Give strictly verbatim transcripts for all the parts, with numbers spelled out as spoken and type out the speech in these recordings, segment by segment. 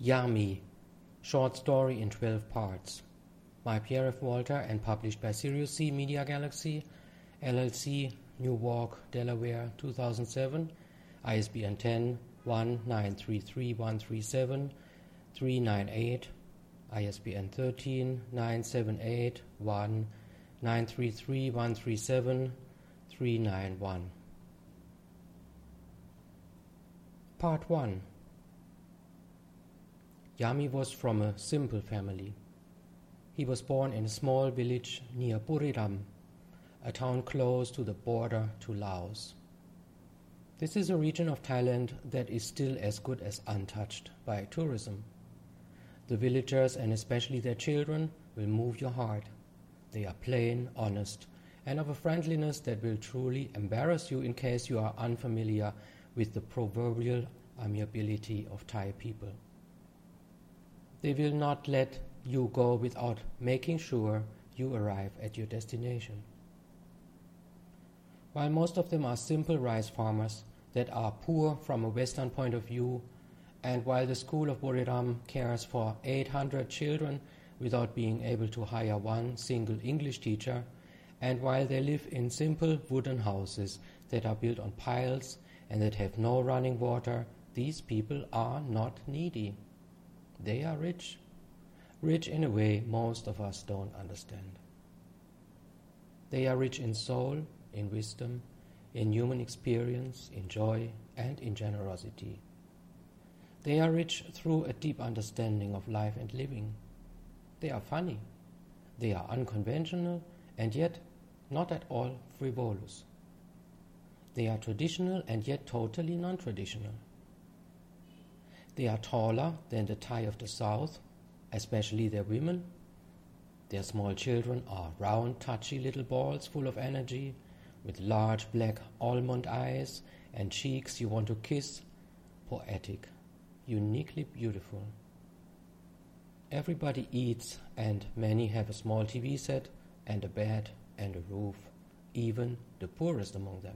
Yami, short story in twelve parts, by Pierre F. Walter and published by Sirius C Media Galaxy, L L C, Newark, Delaware, two thousand seven, I S B N ten one nine three three one three seven three nine eight, I S B N thirteen nine seven eight one nine three three one three seven three nine one. Part one. Yami was from a simple family. He was born in a small village near Buriram, a town close to the border to Laos. This is a region of Thailand that is still as good as untouched by tourism. The villagers, and especially their children, will move your heart. They are plain, honest, and of a friendliness that will truly embarrass you in case you are unfamiliar with the proverbial amiability of Thai people. They will not let you go without making sure you arrive at your destination. While most of them are simple rice farmers that are poor from a Western point of view, and while the school of Buriram cares for eight hundred children without being able to hire one single English teacher, and while they live in simple wooden houses that are built on piles and that have no running water, these people are not needy. They are rich, rich in a way most of us don't understand. They are rich in soul, in wisdom, in human experience, in joy, and in generosity. They are rich through a deep understanding of life and living. They are funny. They are unconventional and yet not at all frivolous. They are traditional and yet totally non-traditional. They are taller than the Thai of the South, especially their women. Their small children are round, touchy little balls full of energy, with large black almond eyes and cheeks you want to kiss, poetic, uniquely beautiful. Everybody eats, and many have a small T V set and a bed and a roof, even the poorest among them.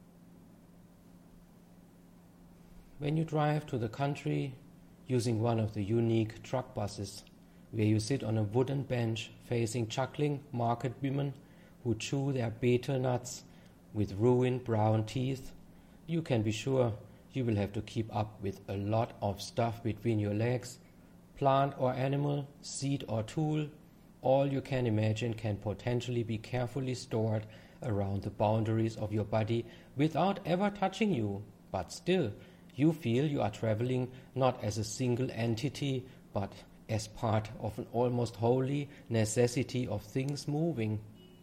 When you drive to the country using one of the unique truck buses, where you sit on a wooden bench facing chuckling market women who chew their betel nuts with ruined brown teeth, you can be sure you will have to keep up with a lot of stuff between your legs. Plant or animal, seed or tool, all you can imagine can potentially be carefully stored around the boundaries of your body without ever touching you, but still you feel you are traveling not as a single entity, but as part of an almost holy necessity of things moving.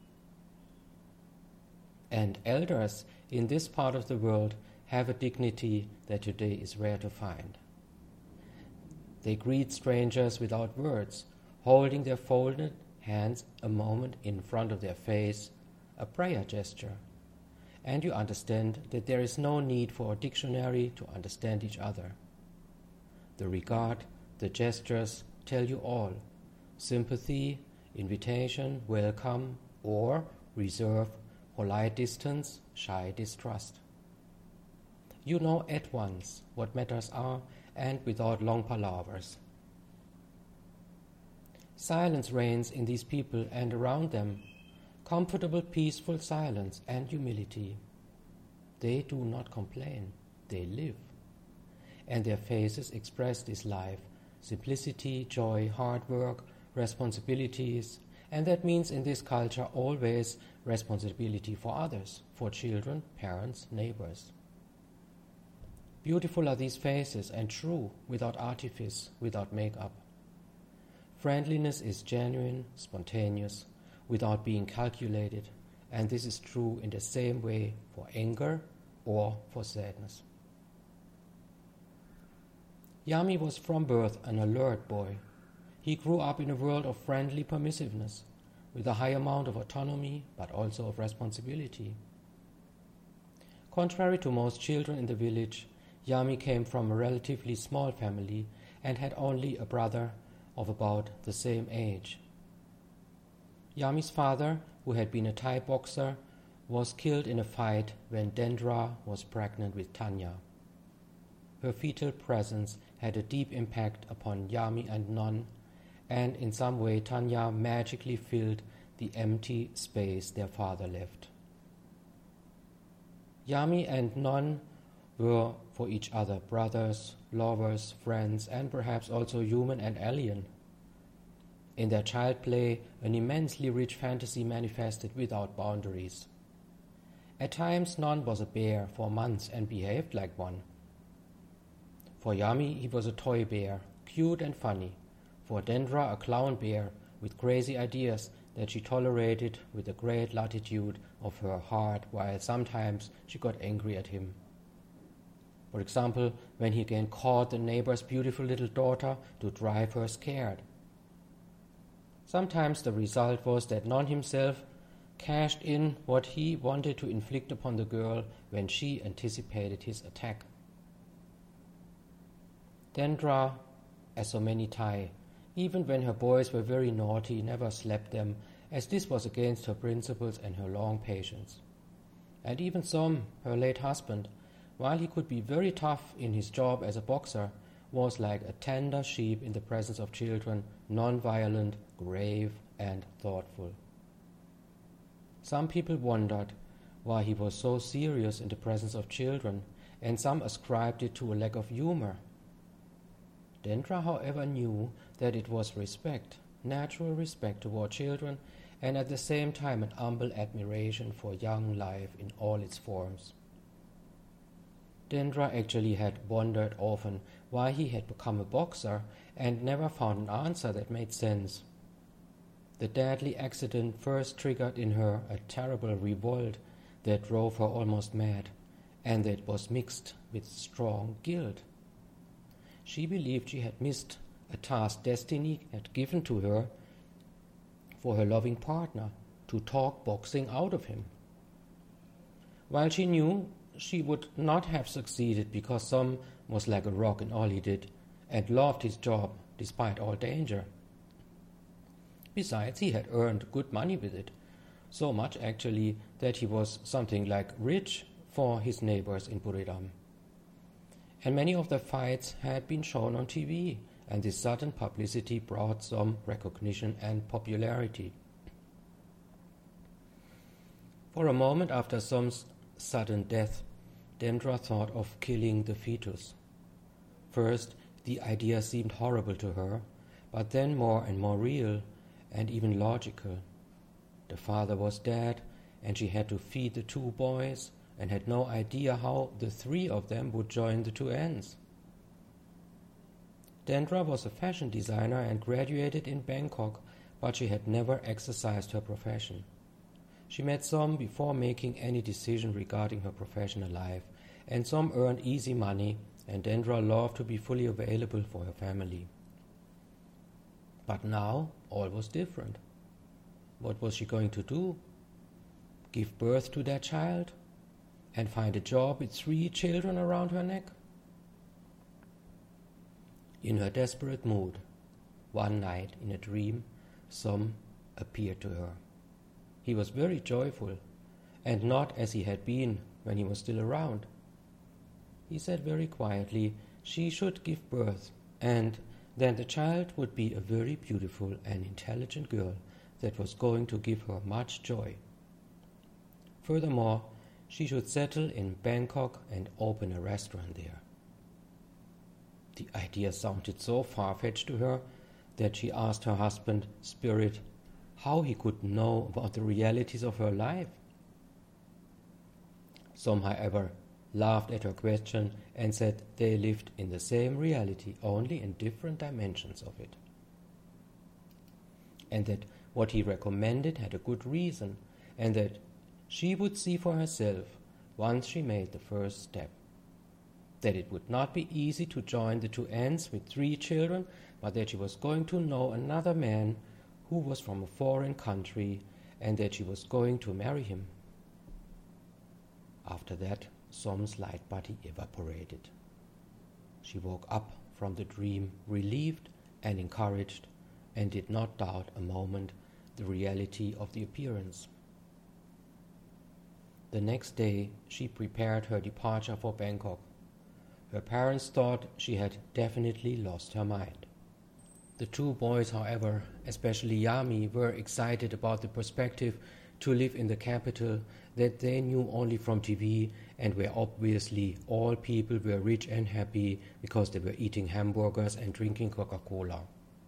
And elders in this part of the world have a dignity that today is rare to find. They greet strangers without words, holding their folded hands a moment in front of their face, a prayer gesture. And you understand that there is no need for a dictionary to understand each other. The regard, the gestures tell you all: sympathy, invitation, welcome, or reserve, polite distance, shy distrust. You know at once what matters are, and without long palavers. Silence reigns in these people and around them, comfortable, peaceful silence and humility. They do not complain, they live. And their faces express this life: simplicity, joy, hard work, responsibilities, and that means in this culture always responsibility for others, for children, parents, neighbors. Beautiful are these faces, and true, without artifice, without makeup. Friendliness is genuine, spontaneous, without being calculated, and this is true in the same way for anger or for sadness. Yami was from birth an alert boy. He grew up in a world of friendly permissiveness, with a high amount of autonomy, but also of responsibility. Contrary to most children in the village, Yami came from a relatively small family and had only a brother of about the same age. Yami's father, who had been a Thai boxer, was killed in a fight when Dendra was pregnant with Tanya. Her fetal presence had a deep impact upon Yami and Non, and in some way Tanya magically filled the empty space their father left. Yami and Non were for each other brothers, lovers, friends, and perhaps also human and alien. In their child play, an immensely rich fantasy manifested without boundaries. At times, Non was a bear for months and behaved like one. For Yami, he was a toy bear, cute and funny. For Dendra, a clown bear with crazy ideas that she tolerated with a great latitude of her heart, while sometimes she got angry at him. For example, when he again caught the neighbor's beautiful little daughter to drive her scared. Sometimes the result was that Non himself cashed in what he wanted to inflict upon the girl when she anticipated his attack. Dendra, as so many Thai, even when her boys were very naughty, never slapped them, as this was against her principles and her long patience. And even Som, her late husband, while he could be very tough in his job as a boxer, was like a tender sheep in the presence of children, non-violent, grave, and thoughtful. Some people wondered why he was so serious in the presence of children, and some ascribed it to a lack of humor. Dendra, however, knew that it was respect, natural respect toward children, and at the same time an humble admiration for young life in all its forms. Dendra actually had wondered often why he had become a boxer and never found an answer that made sense. The deadly accident first triggered in her a terrible revolt that drove her almost mad, and that was mixed with strong guilt. She believed she had missed a task destiny had given to her for her loving partner, to talk boxing out of him. While she knew she would not have succeeded because Som was like a rock in all he did and loved his job despite all danger. Besides, he had earned good money with it, so much actually that he was something like rich for his neighbors in Buriram. And many of the fights had been shown on T V, and this sudden publicity brought some recognition and popularity. For a moment after Som's sudden death, Dendra thought of killing the fetus. First, the idea seemed horrible to her, but then more and more real, and even logical. The father was dead, and she had to feed the two boys, and had no idea how the three of them would join the two ends. Dendra was a fashion designer and graduated in Bangkok, but she had never exercised her profession. She met Som before making any decision regarding her professional life, and Som earned easy money, and Dendra loved to be fully available for her family. But now all was different. What was she going to do? Give birth to that child? And find a job with three children around her neck? In her desperate mood, one night in a dream, Som appeared to her. He was very joyful, and not as he had been when he was still around. He said very quietly she should give birth, and then the child would be a very beautiful and intelligent girl that was going to give her much joy. Furthermore, she should settle in Bangkok and open a restaurant there. The idea sounded so far-fetched to her that she asked her husband, Spirit, how he could know about the realities of her life. Som, however, laughed at her question and said they lived in the same reality, only in different dimensions of it. And that what he recommended had a good reason, and that she would see for herself once she made the first step. That it would not be easy to join the two ends with three children, but that she was going to know another man who was from a foreign country, and that she was going to marry him. After that, Som's light body evaporated. She woke up from the dream relieved and encouraged, and did not doubt a moment the reality of the appearance. The next day she prepared her departure for Bangkok. Her parents thought she had definitely lost her mind. The two boys, however, especially Yami, were excited about the perspective to live in the capital that they knew only from T V, and where obviously all people were rich and happy because they were eating hamburgers and drinking Coca-Cola.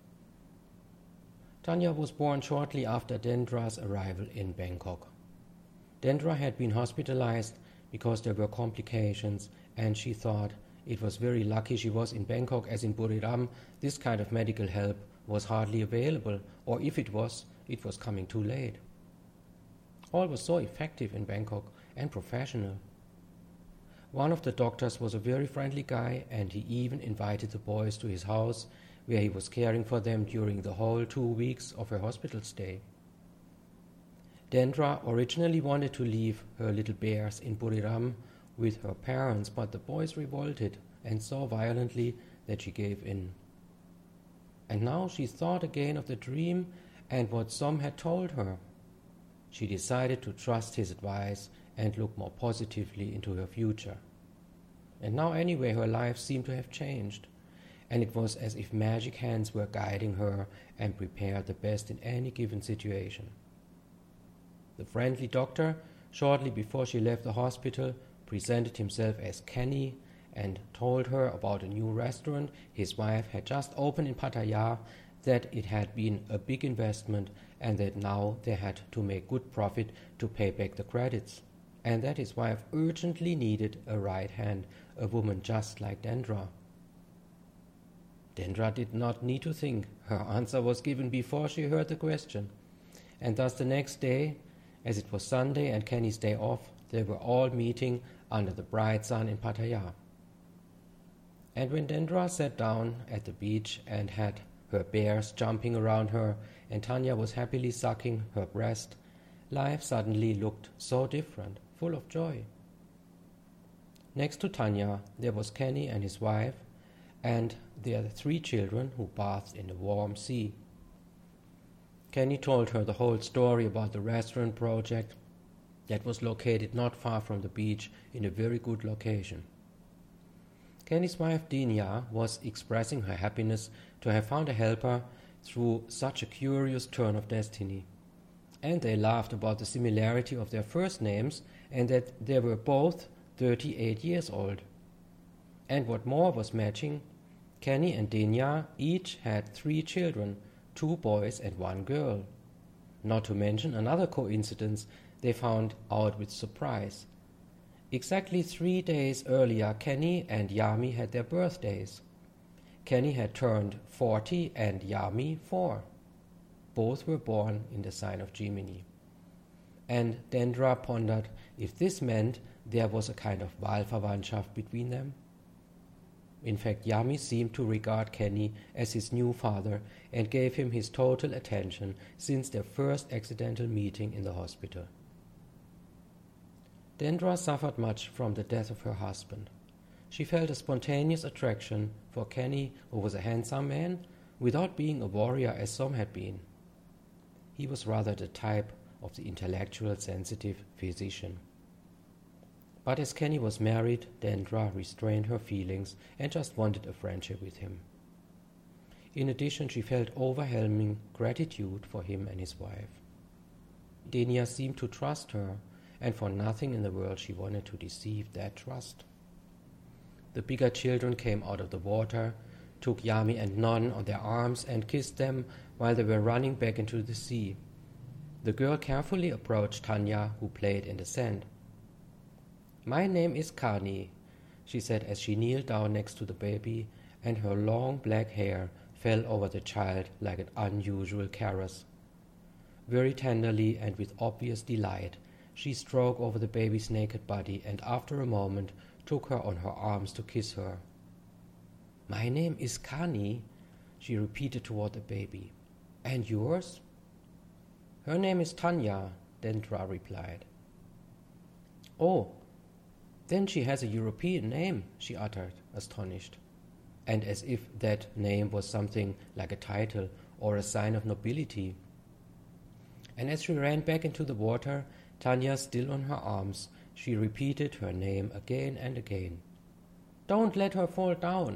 Tanya was born shortly after Dendra's arrival in Bangkok. Dendra had been hospitalized because there were complications, and she thought it was very lucky she was in Bangkok, as in Buriram this kind of medical help was hardly available, or if it was, it was coming too late. All was so effective in Bangkok and professional. One of the doctors was a very friendly guy, and he even invited the boys to his house, where he was caring for them during the whole two weeks of her hospital stay. Dendra originally wanted to leave her little bears in Buriram with her parents, but the boys revolted and so violently that she gave in. And now she thought again of the dream and what Som had told her. She decided to trust his advice and look more positively into her future. And now anyway her life seemed to have changed, and it was as if magic hands were guiding her and prepared the best in any given situation. The friendly doctor, shortly before she left the hospital, presented himself as Kenny and told her about a new restaurant his wife had just opened in Pattaya, that it had been a big investment and that now they had to make good profit to pay back the credits, and that his wife urgently needed a right hand, a woman just like Dendra. Dendra did not need to think. Her answer was given before she heard the question, and thus the next day, as it was Sunday and Kenny's day off, they were all meeting under the bright sun in Pattaya. And when Dendra sat down at the beach and had her bears jumping around her, and Tanya was happily sucking her breast, life suddenly looked so different, full of joy. Next to Tanya, there was Kenny and his wife, and their three children who bathed in the warm sea. Kenny told her the whole story about the restaurant project that was located not far from the beach in a very good location. Kenny's wife Dinya was expressing her happiness to have found a helper through such a curious turn of destiny, and they laughed about the similarity of their first names and that they were both thirty-eight years old. And what more was matching, Kenny and Dinya each had three children, two boys and one girl. Not to mention another coincidence they found out with surprise. Exactly three days earlier, Kenny and Yami had their birthdays. Kenny had turned forty and Yami four. Both were born in the sign of Gemini. And Dendra pondered if this meant there was a kind of Wahlverwandtschaft between them. In fact, Yami seemed to regard Kenny as his new father and gave him his total attention since their first accidental meeting in the hospital. Dendra suffered much from the death of her husband. She felt a spontaneous attraction for Kenny, who was a handsome man, without being a warrior as Som had been. He was rather the type of the intellectual, sensitive physician. But as Kenny was married, Dendra restrained her feelings and just wanted a friendship with him. In addition, she felt overwhelming gratitude for him and his wife. Dinya seemed to trust her, and for nothing in the world she wanted to deceive that trust. The bigger children came out of the water, took Yami and Non on their arms and kissed them while they were running back into the sea. The girl carefully approached Tanya, who played in the sand. "My name is Kani," she said as she kneeled down next to the baby, and her long black hair fell over the child like an unusual caress. Very tenderly and with obvious delight, she stroked over the baby's naked body and after a moment took her on her arms to kiss her. "My name is Kani," she repeated toward the baby. "And yours?" "Her name is Tanya," Dendra replied. "Oh, then she has a European name," she uttered, astonished, and as if that name was something like a title or a sign of nobility. And as she ran back into the water, Tanya still on her arms, she repeated her name again and again. Don't let her fall down.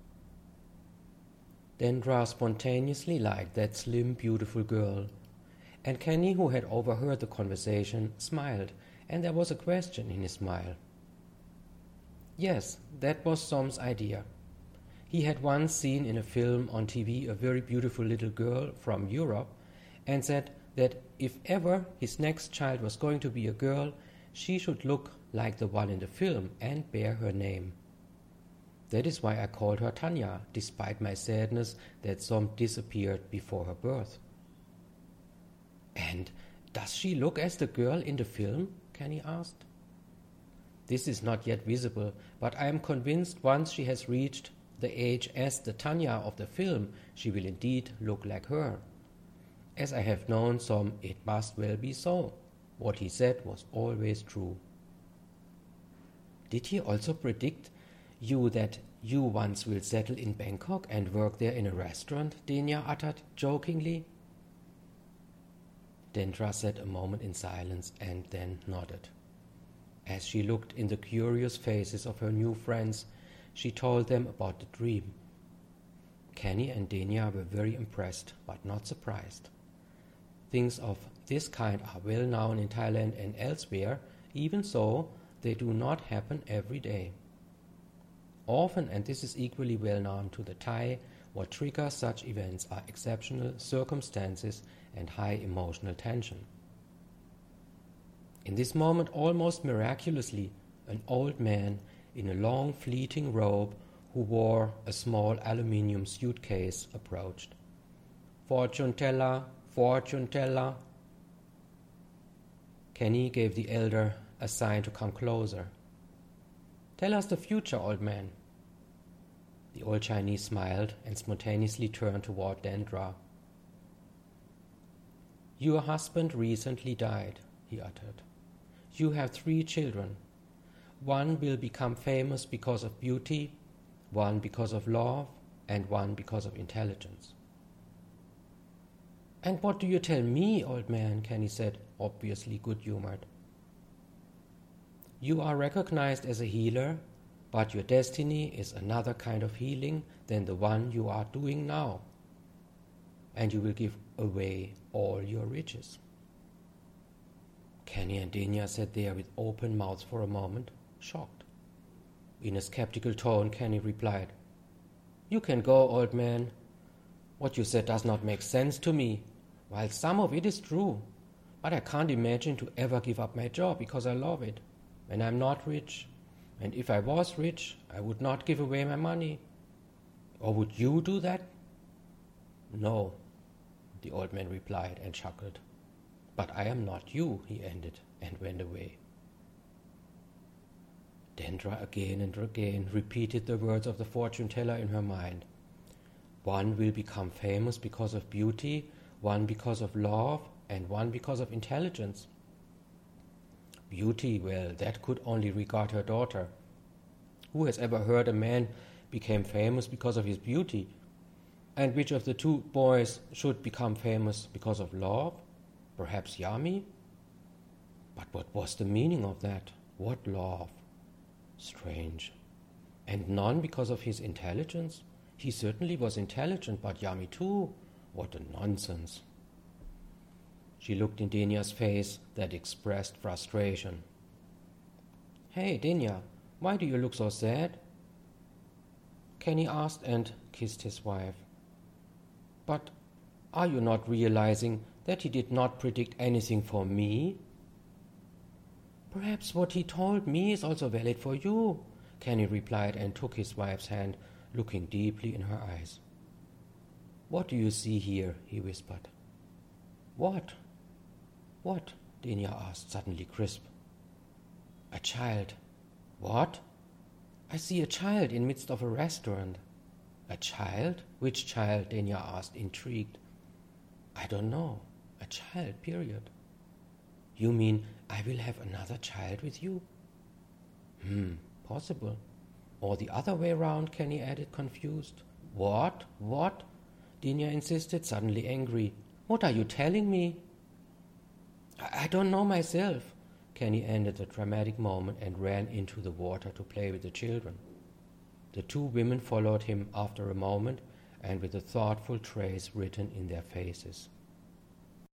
Dendra spontaneously liked that slim, beautiful girl, and Kenny, who had overheard the conversation, smiled, and there was a question in his smile. Yes, that was Som's idea. He had once seen in a film on T V a very beautiful little girl from Europe and said that if ever his next child was going to be a girl, she should look like the one in the film and bear her name. That is why I called her Tanya, despite my sadness that Som disappeared before her birth. And does she look as the girl in the film? Kenny asked. This is not yet visible, but I am convinced once she has reached the age as the Tanya of the film, she will indeed look like her. As I have known Som, it must well be so. What he said was always true. Did he also predict you that you once will settle in Bangkok and work there in a restaurant? Denia uttered jokingly. Dendra sat a moment in silence and then nodded. As she looked in the curious faces of her new friends, she told them about the dream. Kenny and Denia were very impressed, but not surprised. Things of this kind are well known in Thailand and elsewhere, even so, they do not happen every day. Often, and this is equally well known to the Thai, what triggers such events are exceptional circumstances and high emotional tension. In this moment, almost miraculously, an old man in a long fleeting robe who wore a small aluminium suitcase approached. Fortune teller, fortune teller. Kenny gave the elder a sign to come closer. Tell us the future, old man. The old Chinese smiled and spontaneously turned toward Dendra. Your husband recently died, he uttered. You have three children. One will become famous because of beauty, one because of love, and one because of intelligence. And what do you tell me, old man? Kenny said, obviously good-humored. You are recognized as a healer, but your destiny is another kind of healing than the one you are doing now, and you will give away all your riches. Kenny and Denia sat there with open mouths for a moment, shocked. In a skeptical tone, Kenny replied, You can go, old man. What you said does not make sense to me. While some of it is true, but I can't imagine to ever give up my job because I love it. And I'm not rich. And if I was rich, I would not give away my money. Or would you do that? No, the old man replied and chuckled. But I am not you, he ended, and went away. Dendra again and again repeated the words of the fortune teller in her mind. One will become famous because of beauty, one because of love, and one because of intelligence. Beauty, well, that could only regard her daughter. Who has ever heard a man became famous because of his beauty? And which of the two boys should become famous because of love? Perhaps Yami? But what was the meaning of that? What love? Strange. And none because of his intelligence? He certainly was intelligent, but Yami too? What a nonsense. She looked in Denia's face that expressed frustration. Hey, Denia, why do you look so sad? Kenny asked and kissed his wife. But are you not realizing that he did not predict anything for me? Perhaps what he told me is also valid for you, Kenny replied and took his wife's hand, looking deeply in her eyes. What do you see here? He whispered. What? What? Denia asked, suddenly crisp. A child. What? I see a child in midst of a restaurant. A child? Which child? Denia asked, intrigued. I don't know. A child, period. You mean I will have another child with you? Hmm, possible. Or the other way round, Kenny added, confused. What? What? Denia insisted, suddenly angry. What are you telling me? I, I don't know myself. Kenny ended the dramatic moment and ran into the water to play with the children. The two women followed him after a moment, and with a thoughtful trace written in their faces.